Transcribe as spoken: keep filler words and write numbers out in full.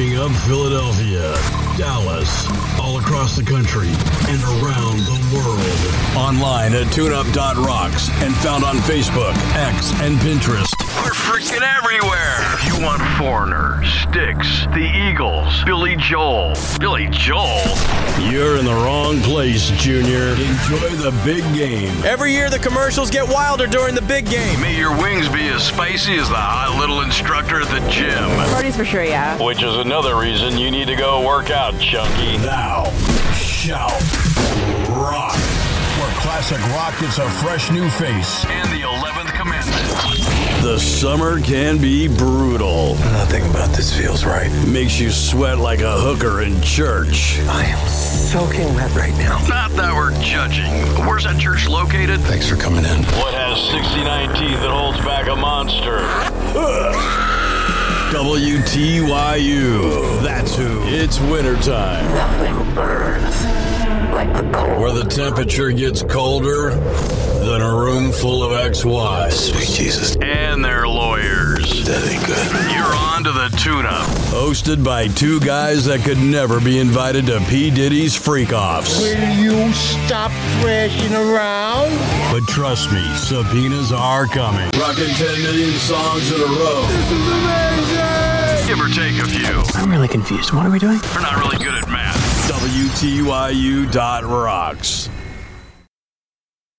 Warming up Philadelphia, Dallas, all across the country, and around the world. Online at tuneup dot rocks and found on Facebook, X, and Pinterest. We're freaking everywhere. If you want Foreigner, Styx, The Eagles, Billy Joel. Billy Joel? You're in the wrong place, Junior. Enjoy the big game. Every year the commercials get wilder during the big game. May your wings be as spicy as the hot little instructor at the gym. Parties for sure, yeah. Which is another reason you need to go work out, Chunky. Thou shalt rock. Where classic rock gets a fresh new face. And the eleventh commandment. The summer can be brutal. Nothing about this feels right. Makes you sweat like a hooker in church. I am soaking wet right now. Not that we're judging. Where's that church located? Thanks for coming in. What has sixty-nine teeth that holds back a monster? W T Y U. That's who. It's wintertime. Nothing burns like the cold. Where the temperature gets colder than a room full of ex-wives. Sweet Jesus. And their lawyers. That ain't good. You're on to the tune-up. Hosted by two guys that could never be invited to P. Diddy's freak-offs. Will you stop thrashing around? But trust me, subpoenas are coming. Rocking ten million songs in a row. This is amazing! Give or take a few. I'm really confused. What are we doing? We're not really good at math. W T Y U dot rocks.